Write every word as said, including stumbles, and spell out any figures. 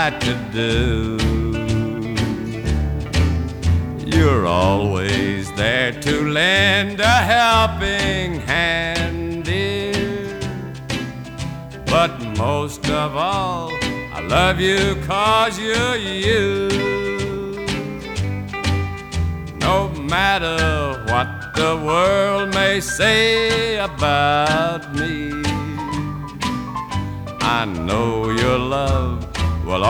right to do. You're always there to lend a helping hand, dear. But most of all, I love you 'cause you're you. No matter what the world may say about me, I know your love